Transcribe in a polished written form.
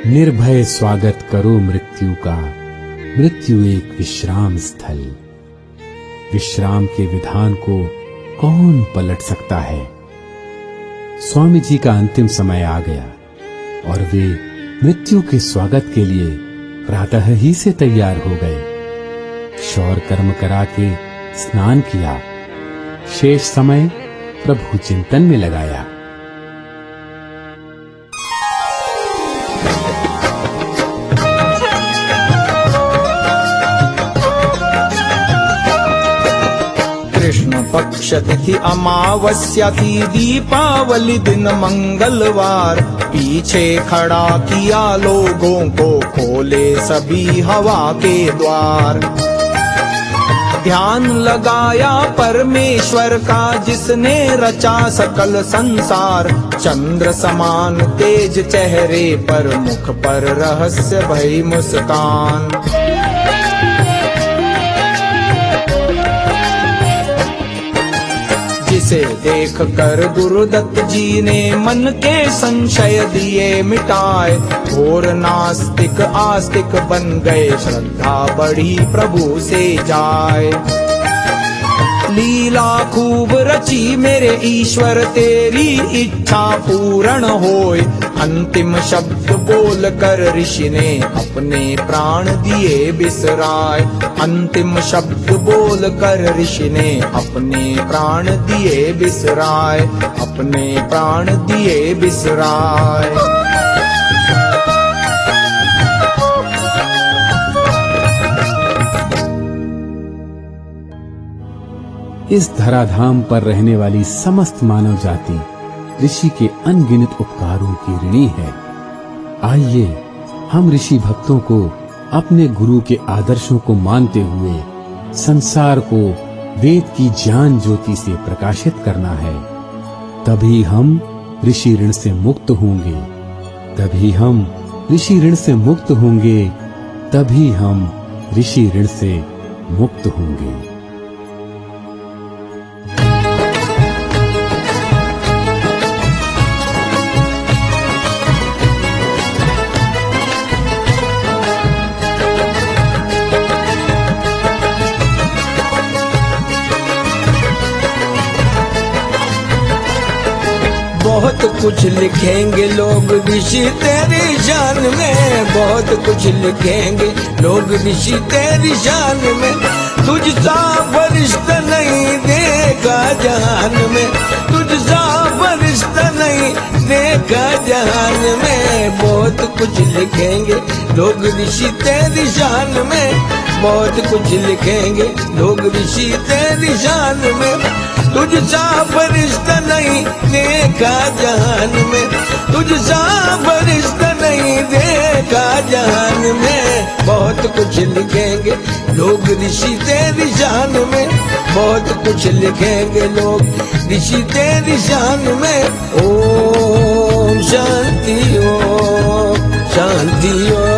निर्भय स्वागत करो मृत्यु का, मृत्यु एक विश्राम स्थल। विश्राम के विधान को कौन पलट सकता है। स्वामी जी का अंतिम समय आ गया और वे मृत्यु के स्वागत के लिए प्रातः ही से तैयार हो गए। शौर कर्म करा के स्नान किया, शेष समय प्रभु चिंतन में लगाया। कृष्ण पक्ष तिथि अमावस्या थी, दीपावली दिन मंगलवार। पीछे खड़ा किया लोगों को, खोले सभी हवा के द्वार। ध्यान लगाया परमेश्वर का, जिसने रचा सकल संसार। चंद्र समान तेज चेहरे पर, मुख पर रहस्य भई मुस्कान। जिसे देख कर गुरुदत्त जी ने मन के संशय दिए मिटाए। घोर नास्तिक आस्तिक बन गए, श्रद्धा बढ़ी प्रभु से जाए। लीला खूब रची मेरे ईश्वर, तेरी इच्छा पूर्ण होए। अंतिम शब्द बोल कर ऋषि ने अपने प्राण दिए बिसराय। अंतिम शब्द बोल कर ऋषि ने अपने प्राण दिए बिसराय। अपने प्राण दिए बिसराय। इस धराधाम पर रहने वाली समस्त मानव जाति ऋषि के अनगिनत उपकारों की ऋणी है। आइए हम ऋषि भक्तों को अपने गुरु के आदर्शों को मानते हुए संसार को वेद की ज्ञान ज्योति से प्रकाशित करना है। तभी हम ऋषि ऋण से मुक्त होंगे। तभी हम ऋषि ऋण से मुक्त होंगे। तभी हम ऋषि ऋण से मुक्त होंगे। बहुत कुछ लिखेंगे लोग ऋषि तेरी शान में। बहुत कुछ लिखेंगे लोग ऋषि तेरी शान में। तुझसा वरिष्ठ नहीं देखा जहान में। तुझसा वरिष्ठ नहीं देखा जहान में। बहुत कुछ लिखेंगे लोग ऋषि तेरी शान में। बहुत कुछ लिखेंगे लोग ऋषि तेरी शान में। तुझसा वरिष्ठ नहीं देखा जहान में। तुझसा वरिष्ठ नहीं देखा जहान में। बहुत कुछ लिखेंगे लोग ऋषि तेरी शान में। बहुत कुछ लिखेंगे लोग ऋषि तेरी शान में। ओम शांति ओम शांति ओम।